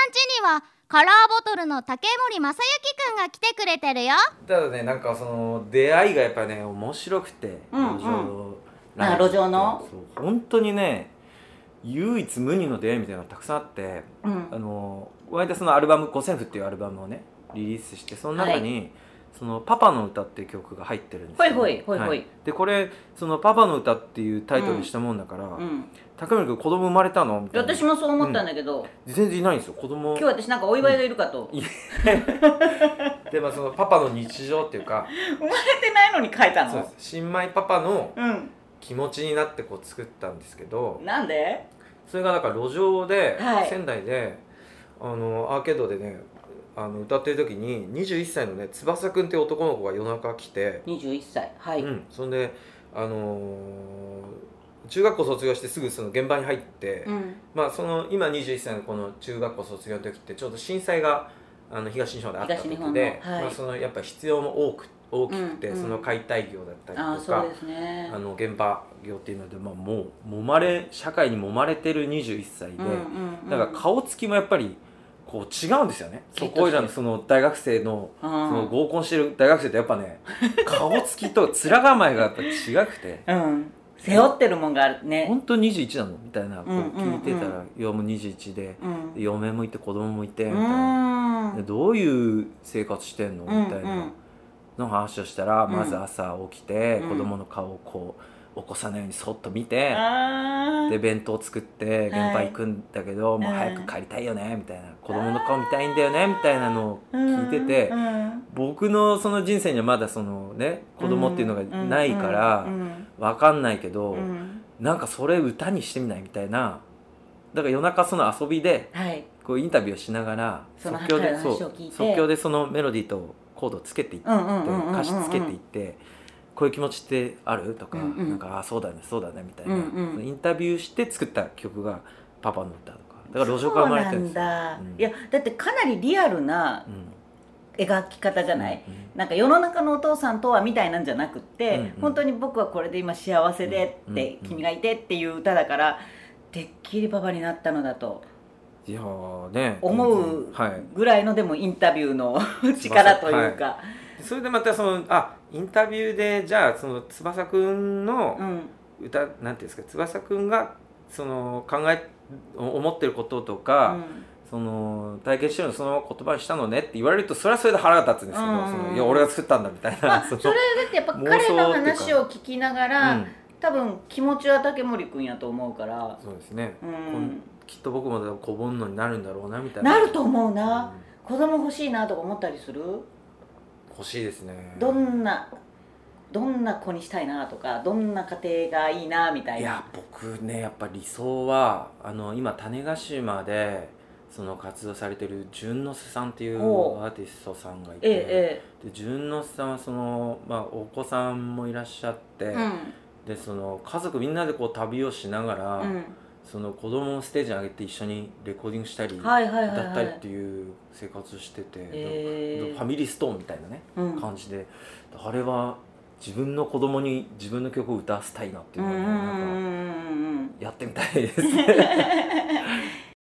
家にはカラーボトルの竹森正幸くんが来てくれてるよ。 ただね、なんかその出会いがやっぱりね面白くて、 うん路上ライブ路上のそう本当にね唯一無二の出会いみたいなのがたくさんあって、割とそのアルバム「五線譜」っていうアルバムをねリリースして、その中に、そのパパの歌っていう曲が入ってるんですよ、 ほいほい、 でこれそのパパの歌っていうタイトルにしたもんだから、高森君子供生まれたのみたいな。 私もそう思ったんだけど、 全然いないんですよ子供。 今日私なんかお祝いがいるかと、 でそのパパの日常っていうか生まれてないのに書いたの。 そうです、新米パパの気持ちになってこう作ったんですけど、 なんでそれがなんか路上で、 はい仙台でアーケードでね歌ってる時に21歳のね翼くんっていう男の子が夜中来て、 21歳はい、 そんで中学校卒業してすぐその現場に入って、その今21歳のこの中学校卒業の時ってちょうど震災が東日本であった時で、そのやっぱ必要も大きくて、その解体業だったりとか、現場業っていうので、もう社会に揉まれてる21歳で、なんか顔つきもやっぱりこう違うんですよね。そこいらのその大学生のその合コンしてる大学生ってやっぱね顔つきと面構えがやっぱ違くて、 背負ってるもんがあるね。 本当に21なのみたいなこう聞いてたら、いやもう21で、嫁もいて子供もいてみたいな、でどういう生活してんのみたいなの話をしたら、まず朝起きて子供の顔をこう起こさないようにそっと見て、で弁当作って現場行くんだけど、もう早く帰りたいよねみたいな、子供の顔見たいんだよねみたいなのを聞いてて、僕のその人生にはまだそのね子供っていうのがないから分かんないけど、なんかそれ歌にしてみないみたいな。だから夜中その遊びでこうインタビューをしながら即興でそのメロディーとコードをつけていって、歌詞つけていって、こういう気持ちってあるとか、なんかそうだねそうだねみたいな、インタビューして作った曲がパパの歌とか、だから路上から生まれてるんですよ。 いやだってかなりリアルな描き方じゃない、なんか世の中のお父さんとはみたいなんじゃなくって、本当に僕はこれで今幸せでって、君がいてっていう歌だから、てっきりパパになったのだと思うぐらいの、でもインタビューの力というか、 それでまたそのインタビューでじゃあその翼くんの歌、なんていうんですか、翼くんがその思ってることとか、その体験してるのその言葉にしたのねって言われると、それはそれで腹が立つんですけど、いや俺が作ったんだみたいな、 それだってやっぱ彼の話を聞きながら、多分気持ちは竹森くんやと思うから。 そうですね、きっと僕も子煩悩になるんだろうなみたいな。 なると思うな、子供欲しいなとか思ったりする？ 欲しいですね。 どんな子にしたいなとか、どんな家庭がいいなみたいな。 いや僕ねやっぱ理想は今種子島でその活動されてる淳之介さんっていうアーティストさんがいて、で淳之介さんはその、お子さんもいらっしゃって、でその家族みんなでこう旅をしながら、その子供をステージに上げて一緒にレコーディングしたり歌ったりっていう生活をしてて、ファミリーストーンみたいなね、感じで、あれは自分の子供に自分の曲を歌わせたいなっていうのをなんかやってみたいですね。